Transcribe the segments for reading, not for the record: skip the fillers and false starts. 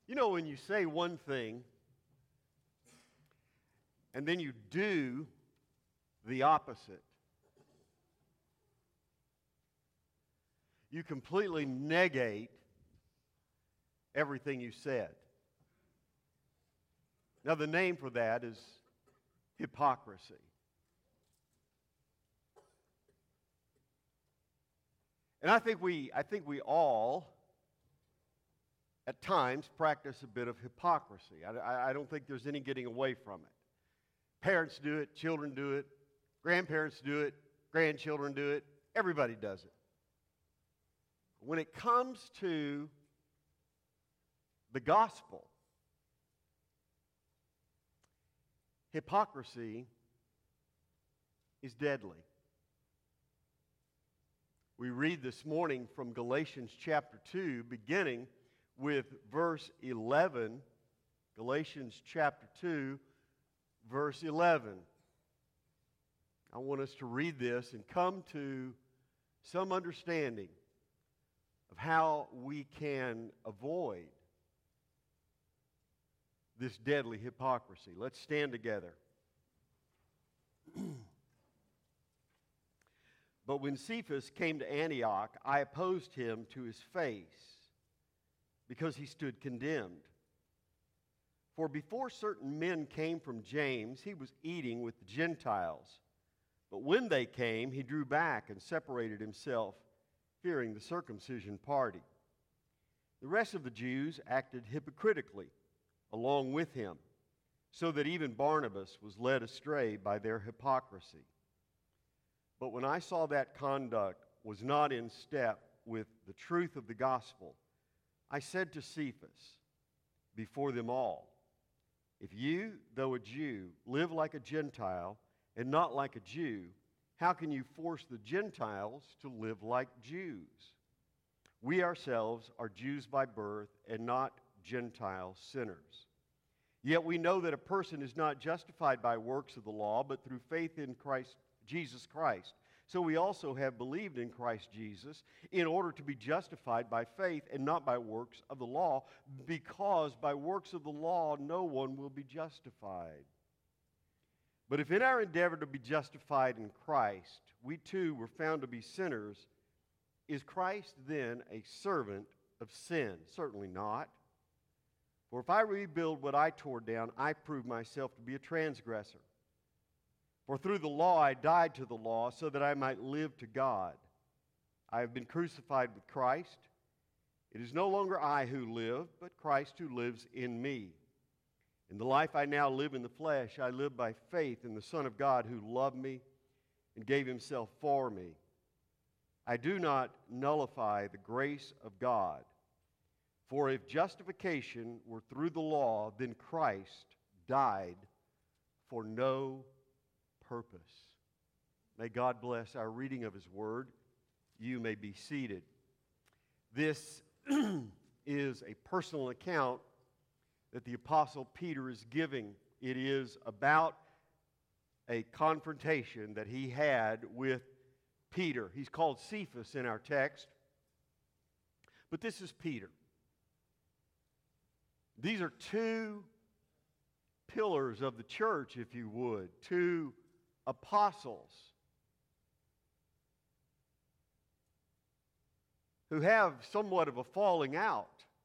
You know, when you say one thing and then you do the opposite, you completely negate everything you said. Now, the name for that is hypocrisy. And I think we all, at times, practice a bit of hypocrisy. I don't think there's any getting away from it. Parents do it, children do it, grandparents do it, grandchildren do it, everybody does it. When it comes to the gospel, hypocrisy is deadly. We read this morning from Galatians chapter 2, beginning with verse 11. Galatians chapter 2, verse 11. I want us to read this and come to some understanding of how we can avoid this deadly hypocrisy. Let's stand together. But when Cephas came to Antioch, I opposed him to his face, because he stood condemned. For before certain men came from James, he was eating with the Gentiles. But when they came, he drew back and separated himself, fearing the circumcision party. The rest of the Jews acted hypocritically along with him, so that even Barnabas was led astray by their hypocrisy. But when I saw that conduct was not in step with the truth of the gospel, I said to Cephas before them all, if you, though a Jew, live like a Gentile and not like a Jew, how can you force the Gentiles to live like Jews? We ourselves are Jews by birth and not Gentile sinners. Yet we know that a person is not justified by works of the law, but through faith in Jesus Christ. So we also have believed in Christ Jesus in order to be justified by faith and not by works of the law, because by works of the law no one will be justified. But if in our endeavor to be justified in Christ, we too were found to be sinners, is Christ then a servant of sin? Certainly not. For if I rebuild what I tore down, I prove myself to be a transgressor. For through the law I died to the law, so that I might live to God. I have been crucified with Christ. It is no longer I who live, but Christ who lives in me. In the life I now live in the flesh, I live by faith in the Son of God who loved me and gave himself for me. I do not nullify the grace of God. For if justification were through the law, then Christ died for no purpose. May God bless our reading of his word. You may be seated. This is a personal account that the Apostle Peter is giving. It is about a confrontation that he had with Peter. He's called Cephas in our text, but this is Peter. These are two pillars of the church, if you would, two apostles who have somewhat of a falling out.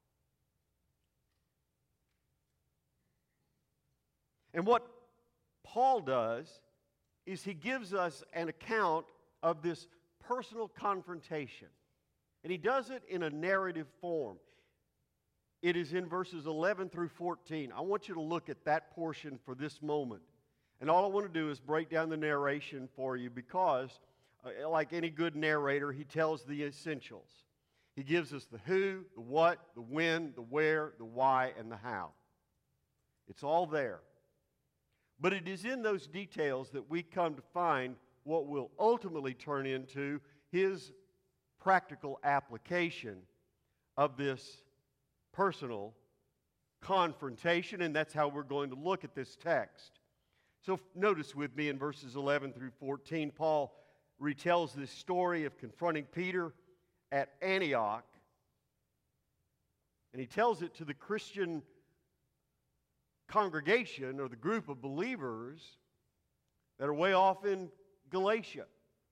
And what Paul does is he gives us an account of this personal confrontation. And he does it in a narrative form. It is in verses 11 through 14. I want you to look at that portion for this moment. And all I want to do is break down the narration for you because, like any good narrator, he tells the essentials. He gives us the who, the what, the when, the where, the why, and the how. It's all there. But it is in those details that we come to find what will ultimately turn into his practical application of this personal confrontation, and that's how we're going to look at this text. So notice with me in verses 11 through 14, Paul retells this story of confronting Peter at Antioch. And he tells it to the Christian congregation or the group of believers that are way off in Galatia.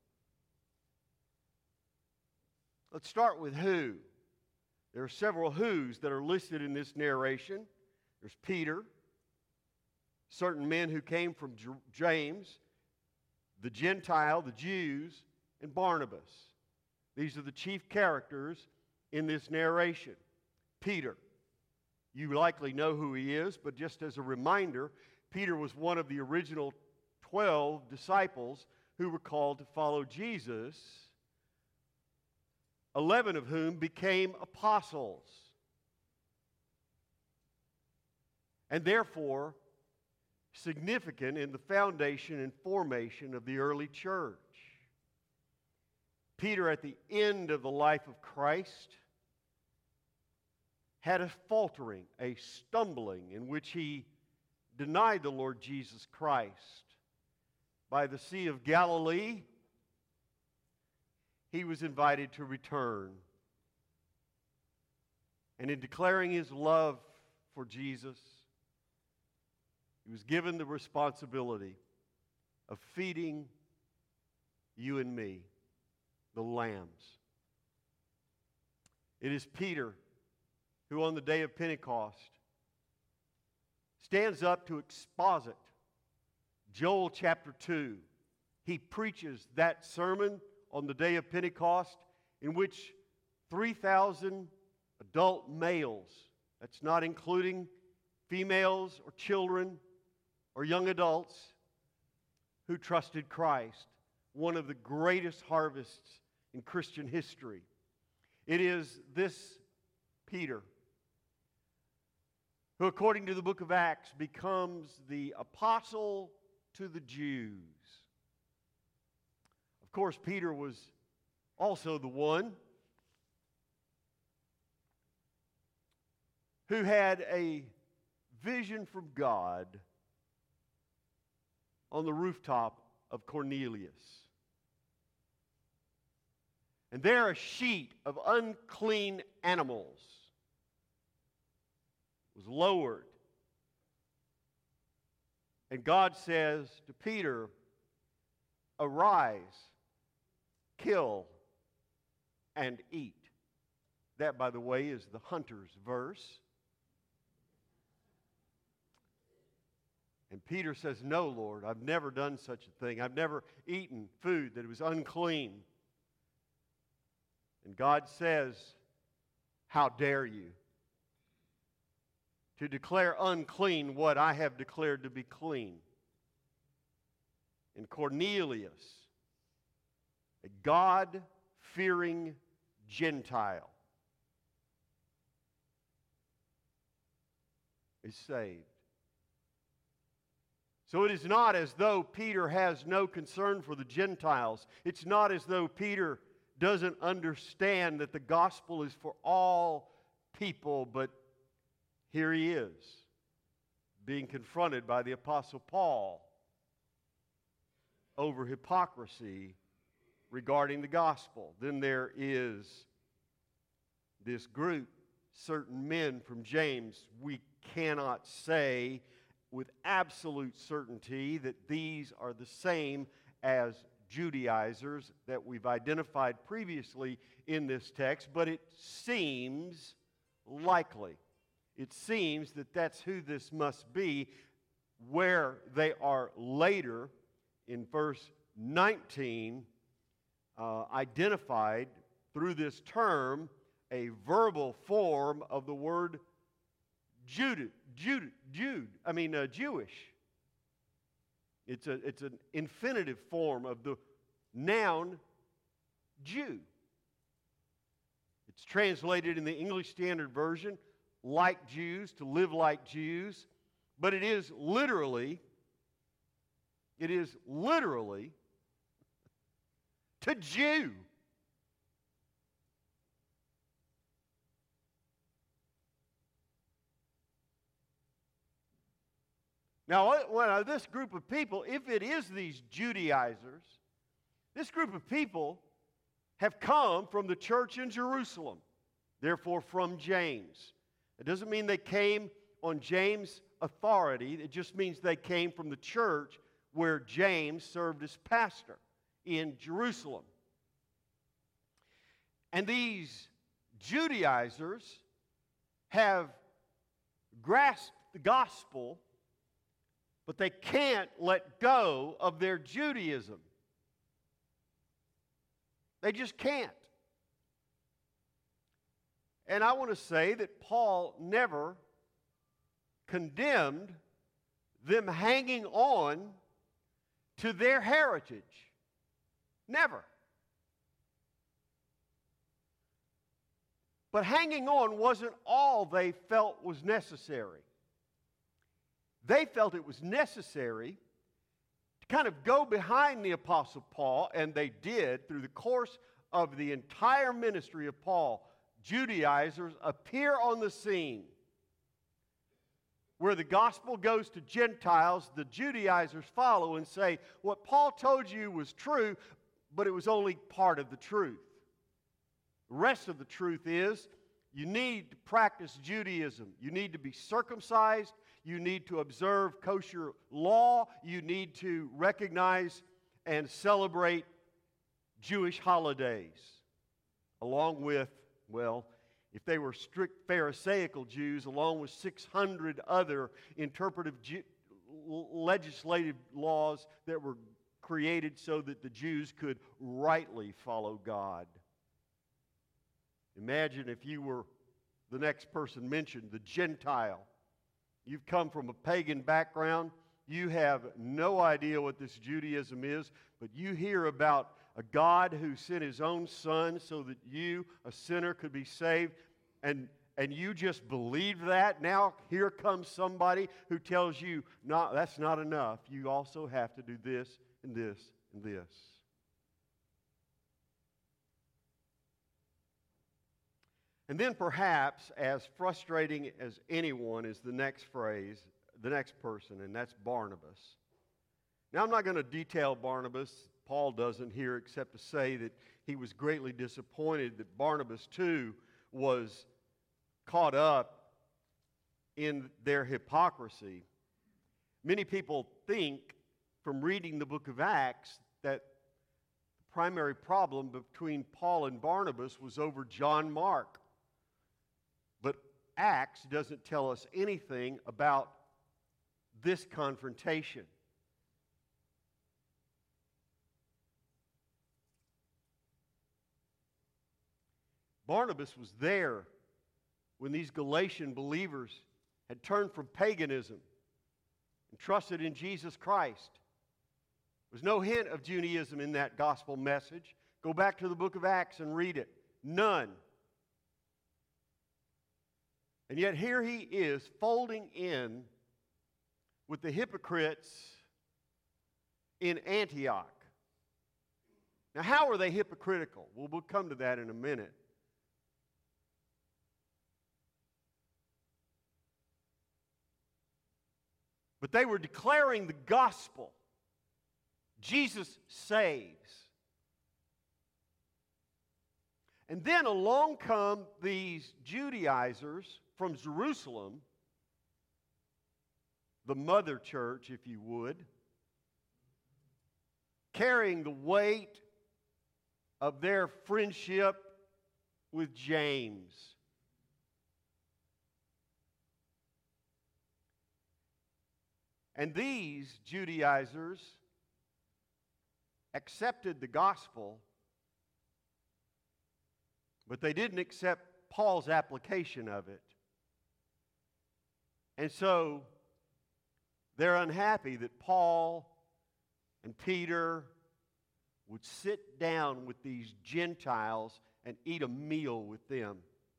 Let's start with who. There are several who's that are listed in this narration. There's Peter, certain men who came from James, the Gentile, the Jews, and Barnabas. These are the chief characters in this narration. Peter, you likely know who he is, but just as a reminder, Peter was one of the original 12 disciples who were called to follow Jesus, 11 of whom became apostles, and therefore significant in the foundation and formation of the early church. Peter, at the end of the life of Christ, had a faltering, a stumbling, in which he denied the Lord Jesus Christ. By the Sea of Galilee, he was invited to return. And in declaring his love for Jesus, he was given the responsibility of feeding you and me, the lambs. It is Peter who on the day of Pentecost stands up to exposit Joel chapter 2. He preaches that sermon on the day of Pentecost in which 3,000 adult males, that's not including females or children or young adults, who trusted Christ, one of the greatest harvests in Christian history. It is this Peter who, according to the book of Acts, becomes the apostle to the Jews. Of course, Peter was also the one who had a vision from God on the rooftop of Cornelius. And there a sheet of unclean animals was lowered. And God says to Peter, "Arise, kill, and eat." That, by the way, is the hunter's verse. And Peter says, "No, Lord, I've never done such a thing. I've never eaten food that was unclean." And God says, "How dare you to declare unclean what I have declared to be clean?" And Cornelius, a God-fearing Gentile, is saved. So it is not as though Peter has no concern for the Gentiles. It's not as though Peter doesn't understand that the gospel is for all people, but here he is, being confronted by the Apostle Paul over hypocrisy regarding the gospel. Then there is this group, certain men from James. We cannot say with absolute certainty that these are the same as Judaizers that we've identified previously in this text, but it seems likely. It seems that that's who this must be, where they are later in verse 19 identified through this term, a verbal form of the word Jewish. It's an infinitive form of the noun Jew. It's translated in the English Standard Version, like Jews, to live like Jews, but it is literally to Jew. Now, this group of people, if it is these Judaizers, this group of people have come from the church in Jerusalem, therefore from James. It doesn't mean they came on James' authority. It just means they came from the church where James served as pastor in Jerusalem. And these Judaizers have grasped the gospel, but they can't let go of their Judaism. They just can't. And I want to say that Paul never condemned them hanging on to their heritage. Never. But hanging on wasn't all they felt was necessary. They felt it was necessary to kind of go behind the Apostle Paul, and they did through the course of the entire ministry of Paul. Judaizers appear on the scene. Where the gospel goes to Gentiles, the Judaizers follow and say, what Paul told you was true, but it was only part of the truth. The rest of the truth is, you need to practice Judaism. You need to be circumcised. You need to observe kosher law. You need to recognize and celebrate Jewish holidays, along with, well, if they were strict Pharisaical Jews, along with 600 other interpretive legislative laws that were created so that the Jews could rightly follow God. Imagine if you were the next person mentioned, the Gentile. You've come from a pagan background. You have no idea what this Judaism is, but you hear about a God who sent His own Son so that you, a sinner, could be saved, and you just believe that. Now here comes somebody who tells you, no, that's not enough. You also have to do this and this and this. And then perhaps, as frustrating as anyone, is the next phrase, the next person, and that's Barnabas. Now I'm not going to detail Barnabas. Paul doesn't here except to say that he was greatly disappointed that Barnabas too was caught up in their hypocrisy. Many people think from reading the book of Acts that the primary problem between Paul and Barnabas was over John Mark. But Acts doesn't tell us anything about this confrontation. Barnabas was there when these Galatian believers had turned from paganism and trusted in Jesus Christ. There was no hint of Judaism in that gospel message. Go back to the book of Acts and read it. None. And yet here he is folding in with the hypocrites in Antioch. Now, how are they hypocritical? Well, we'll come to that in a minute. But they were declaring the gospel. Jesus saves. And then along come these Judaizers from Jerusalem, the mother church, if you would, carrying the weight of their friendship with James. And these Judaizers accepted the gospel, but they didn't accept Paul's application of it. And so they're unhappy that Paul and Peter would sit down with these Gentiles and eat a meal with them.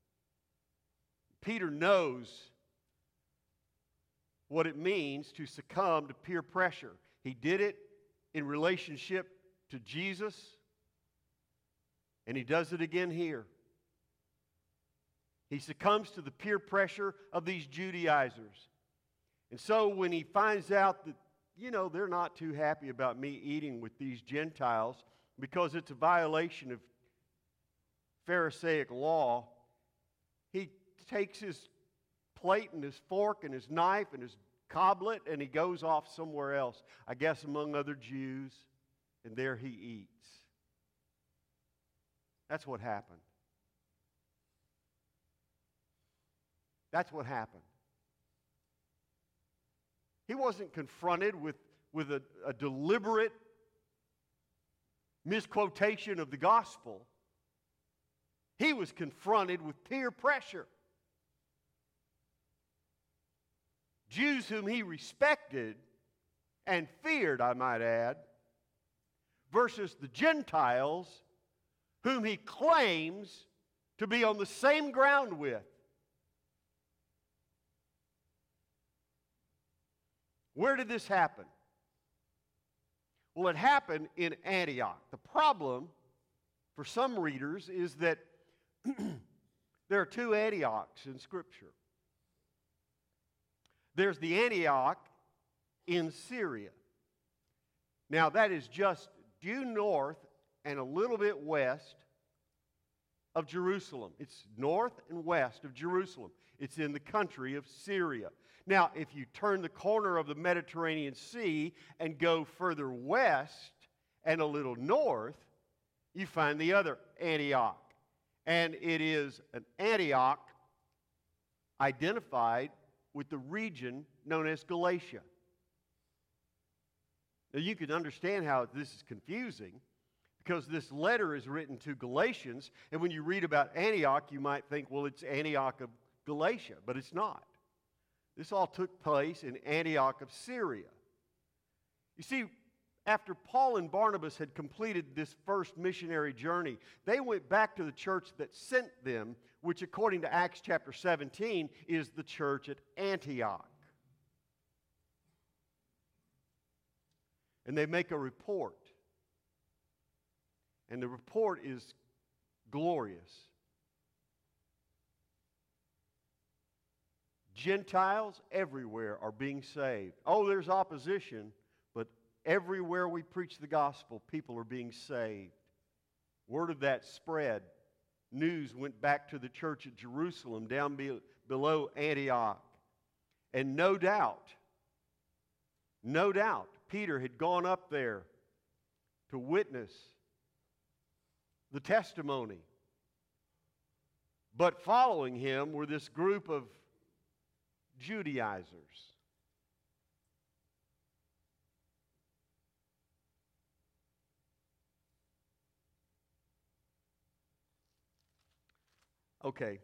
Peter knows what it means to succumb to peer pressure. He did it in relationship to Jesus, and he does it again here. He succumbs to the peer pressure of these Judaizers. And so when he finds out that, they're not too happy about me eating with these Gentiles because it's a violation of Pharisaic law, he takes his plate and his fork and his knife and his goblet, and he goes off somewhere else, I guess among other Jews, and there he eats. That's what happened. That's what happened. He wasn't confronted with a deliberate misquotation of the gospel. He was confronted with peer pressure. Jews whom he respected and feared, I might add, versus the Gentiles whom he claims to be on the same ground with. Where did this happen? Well, it happened in Antioch. The problem for some readers is that there are two Antiochs in Scripture. There's the Antioch in Syria. Now, that is just due north and a little bit west of Jerusalem. It's north and west of Jerusalem. It's in the country of Syria. Now, if you turn the corner of the Mediterranean Sea and go further west and a little north, you find the other Antioch. And it is an Antioch identified with the region known as Galatia. Now, you can understand how this is confusing because this letter is written to Galatians, and when you read about Antioch, you might think, well, it's Antioch of Galatia, but it's not. This all took place in Antioch of Syria. You see, after Paul and Barnabas had completed this first missionary journey, they went back to the church that sent them, which according to Acts chapter 17 is the church at Antioch. And they make a report. And the report is glorious. Gentiles everywhere are being saved. Oh, there's opposition, but everywhere we preach the gospel, people are being saved. Word of that spread. News went back to the church at Jerusalem, down below Antioch. And no doubt, Peter had gone up there to witness the testimony. But following him were this group of Judaizers. Okay.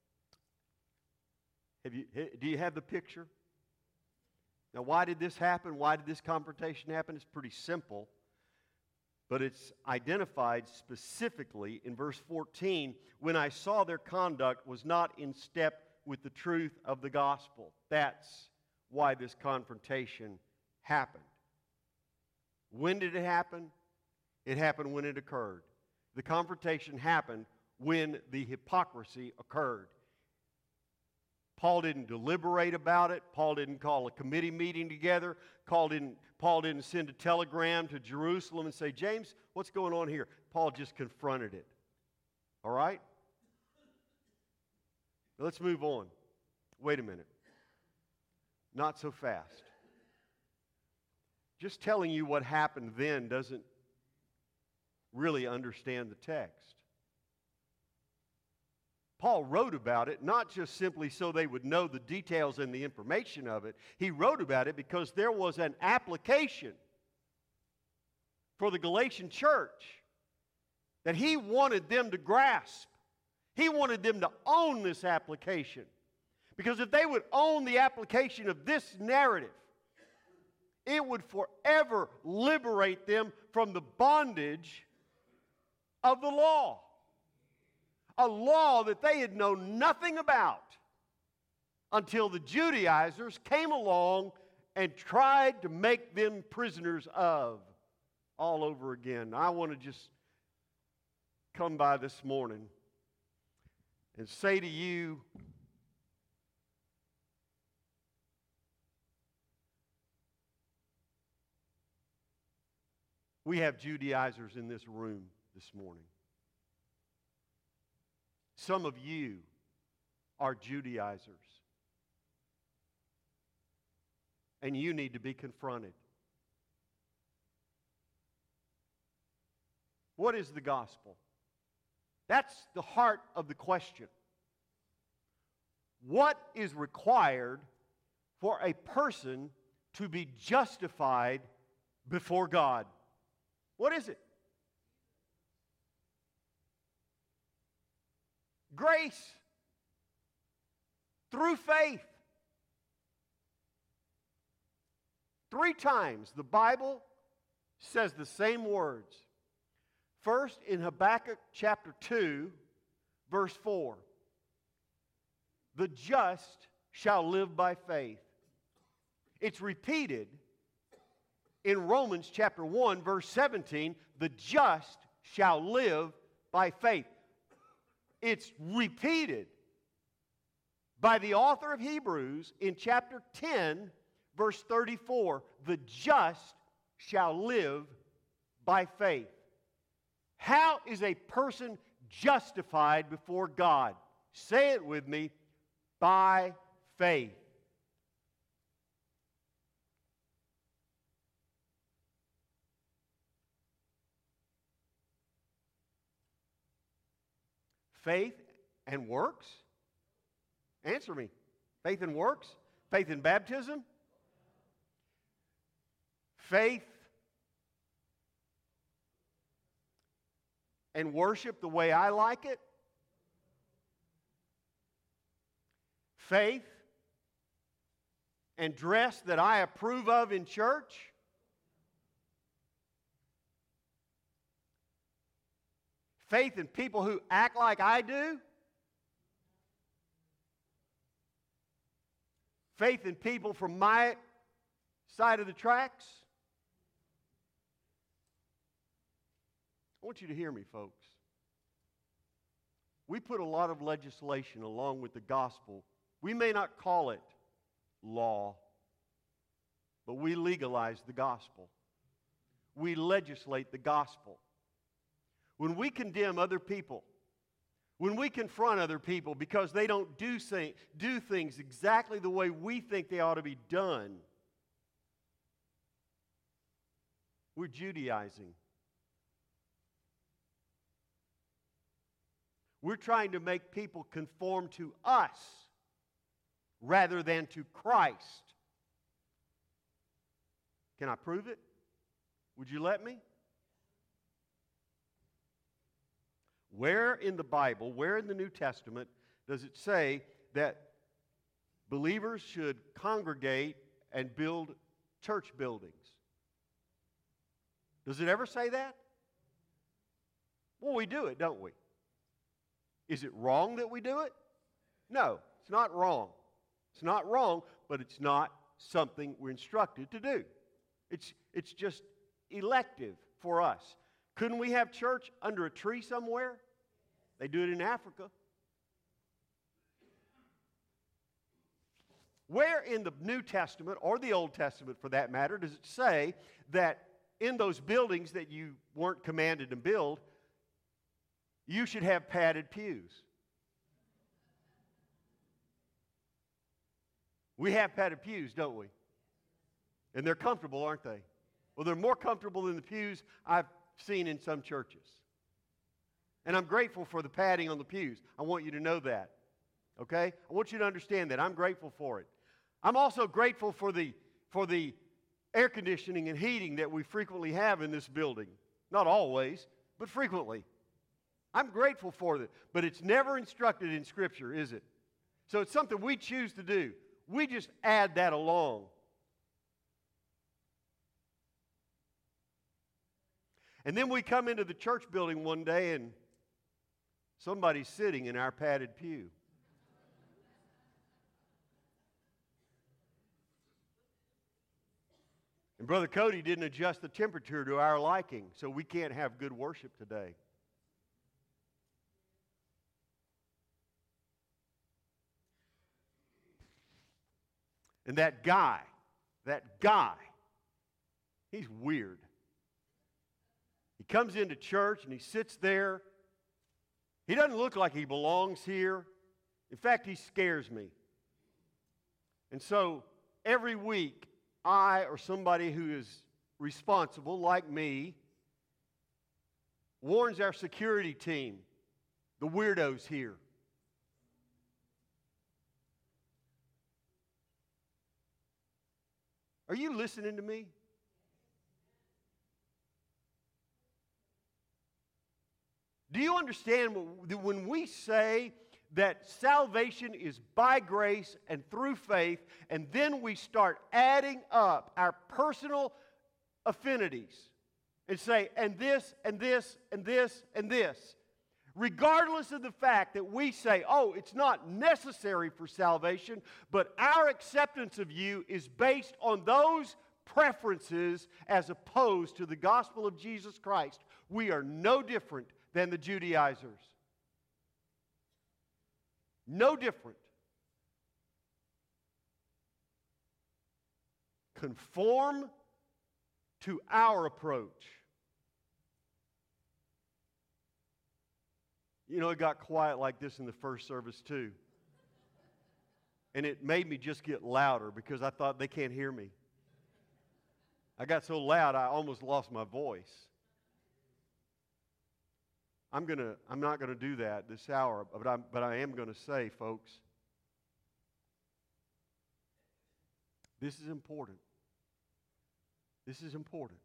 Do you have the picture? Now, why did this happen? Why did this confrontation happen? It's pretty simple, but it's identified specifically in verse 14. When I saw their conduct was not in step with the truth of the gospel. That's why this confrontation happened. When did it happen? It happened when it occurred. The confrontation happened when the hypocrisy occurred. Paul didn't deliberate about it. Paul didn't call a committee meeting together. Paul didn't send a telegram to Jerusalem and say, James, what's going on here? Paul just confronted it. All right? Let's move on. Wait a minute. Not so fast. Just telling you what happened then doesn't really understand the text. Paul wrote about it not just simply so they would know the details and the information of it. He wrote about it because there was an application for the Galatian church that he wanted them to grasp. He wanted them to own this application. Because if they would own the application of this narrative, it would forever liberate them from the bondage of the law. A law that they had known nothing about until the Judaizers came along and tried to make them prisoners of all over again. I want to just come by this morning and say to you, we have Judaizers in this room this morning. Some of you are Judaizers. and you need to be confronted. What is the gospel? That's the heart of the question. What is required for a person to be justified before God? What is it? Grace. Through faith. 3 times the Bible says the same words. First, in Habakkuk chapter 2, verse 4. The just shall live by faith. It's repeated in Romans chapter 1, verse 17. The just shall live by faith. It's repeated by the author of Hebrews in chapter 10, verse 34. The just shall live by faith. How is a person justified before God? Say it with me. By faith. Faith and works? Answer me. Faith and works? Faith in baptism? Faith and worship the way I like it? Faith and dress that I approve of in church? Faith in people who act like I do? Faith in people from my side of the tracks? I want you to hear me, folks. We put a lot of legislation along with the gospel. We may not call it law, but we legalize the gospel. We legislate the gospel. When we condemn other people, when we confront other people because they don't do things exactly the way we think they ought to be done, we're Judaizing. We're trying to make people conform to us rather than to Christ. Can I prove it? Would you let me? Where in the Bible, where in the New Testament does it say that believers should congregate and build church buildings? Does it ever say that? Well, we do it, don't we? Is it wrong that we do it? No, it's not wrong. It's not wrong, but it's not something we're instructed to do. It's just elective for us. Couldn't we have church under a tree somewhere? They do it in Africa. Where in the New Testament, or the Old Testament for that matter, does it say that in those buildings that you weren't commanded to build, you should have padded pews? We have padded pews, don't we? And they're comfortable, aren't they? Well, they're more comfortable than the pews I've seen in some churches. And I'm grateful for the padding on the pews. I want you to know that. Okay? I want you to understand that. I'm grateful for it. I'm also grateful for the air conditioning and heating that we frequently have in this building. Not always, but frequently. I'm grateful for it, but it's never instructed in Scripture, is it? So it's something we choose to do. We just add that along. And then we come into the church building one day and somebody's sitting in our padded pew. And Brother Cody didn't adjust the temperature to our liking, so we can't have good worship today. And that guy, he's weird. He comes into church and he sits there. He doesn't look like he belongs here. In fact, he scares me. And so every week I or somebody who is responsible, like me, warns our security team, the weirdos here. Are you listening to me? Do you understand when we say that salvation is by grace and through faith, and then we start adding up our personal affinities and say, and this, and this, and this, and this, regardless of the fact that we say, oh, it's not necessary for salvation, but our acceptance of you is based on those preferences as opposed to the gospel of Jesus Christ, we are no different than the Judaizers. No different. Conform to our approach. You know, it got quiet like this in the first service too. And it made me just get louder because I thought they can't hear me. I got so loud I almost lost my voice. I'm not gonna do that this hour, but I am gonna say, folks, this is important. This is important.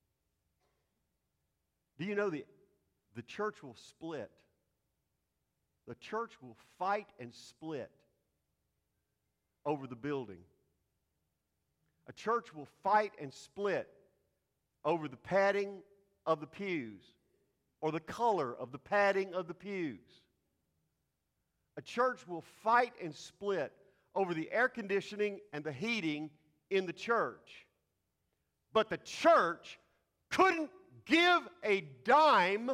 Do you know the church will split? The church will fight and split over the building. A church will fight and split over the padding of the pews or the color of the padding of the pews. A church will fight and split over the air conditioning and the heating in the church. But the church couldn't give a dime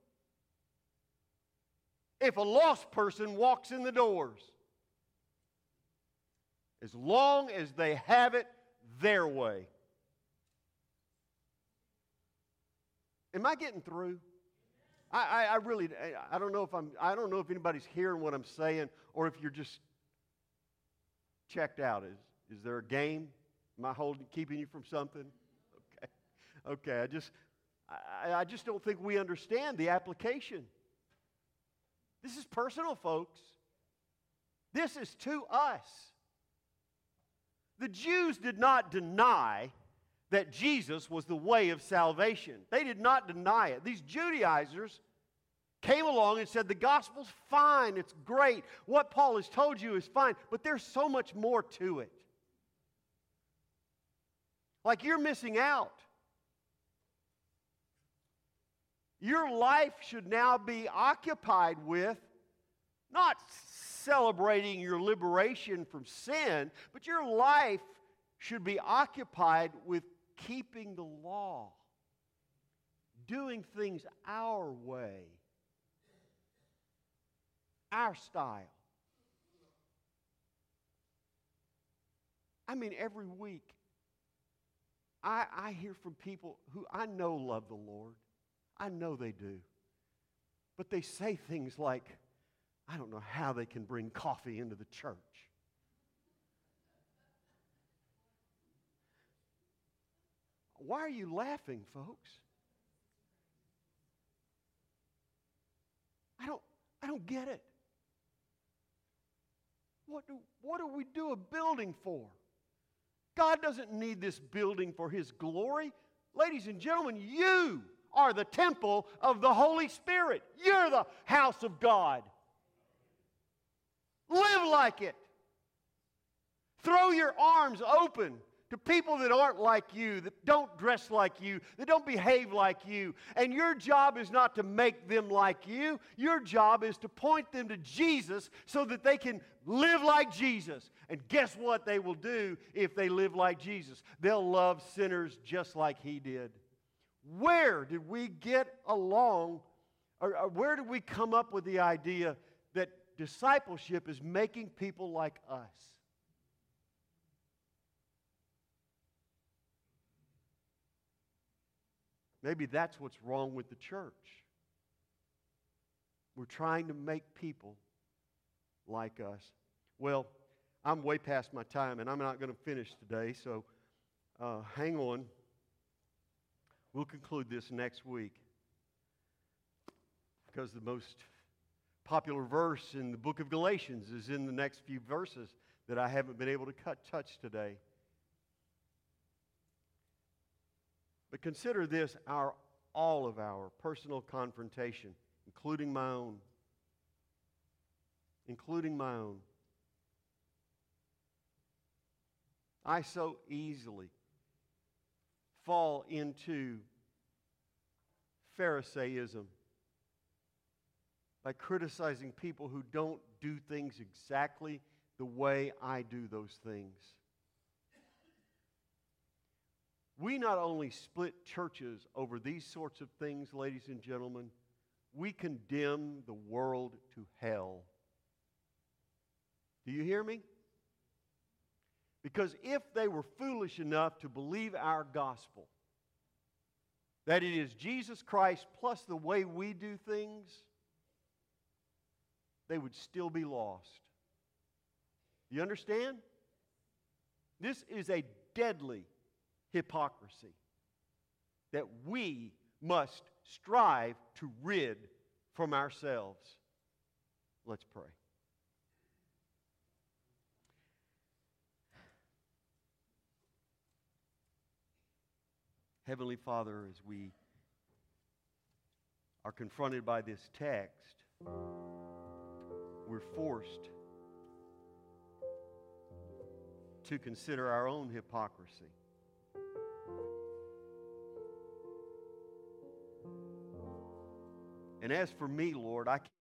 if a lost person walks in the doors, as long as they have it their way. Am I getting through? I really, I don't know if anybody's hearing what I'm saying or if you're just checked out. Is there a game? Am I keeping you from something? Okay. I just don't think we understand the application. This is personal, folks. This is to us. The Jews did not deny that Jesus was the way of salvation. They did not deny it. These Judaizers came along and said, the gospel's fine, it's great. What Paul has told you is fine, but there's so much more to it. Like you're missing out. Your life should now be occupied with not celebrating your liberation from sin, but your life should be occupied with keeping the law, doing things our way, our style. I mean, every week, I hear from people who I know love the Lord. I know they do. But they say things like, I don't know how they can bring coffee into the church. Why are you laughing, folks? I don't get it. What do we do a building for? God doesn't need this building for His glory. Ladies and gentlemen, you are the temple of the Holy Spirit. You're the house of God. Live like it. Throw your arms open to people that aren't like you, that don't dress like you, that don't behave like you. And your job is not to make them like you. Your job is to point them to Jesus so that they can live like Jesus. And guess what they will do if they live like Jesus? They'll love sinners just like He did. Where did we get along, or where did we come up with the idea that discipleship is making people like us? Maybe that's what's wrong with the church. We're trying to make people like us. Well, I'm way past my time, and I'm not going to finish today, so hang on. We'll conclude this next week because the most popular verse in the book of Galatians is in the next few verses that I haven't been able to touch today. But consider this, all of our personal confrontation, including my own. I so easily fall into Pharisaism by criticizing people who don't do things exactly the way I do those things. We not only split churches over these sorts of things, ladies and gentlemen, we condemn the world to hell. Do you hear me? Because if they were foolish enough to believe our gospel, that it is Jesus Christ plus the way we do things, they would still be lost. You understand? This is a deadly hypocrisy that we must strive to rid from ourselves. Let's pray. Heavenly Father, as we are confronted by this text, we're forced to consider our own hypocrisy. And as for me, Lord, I can't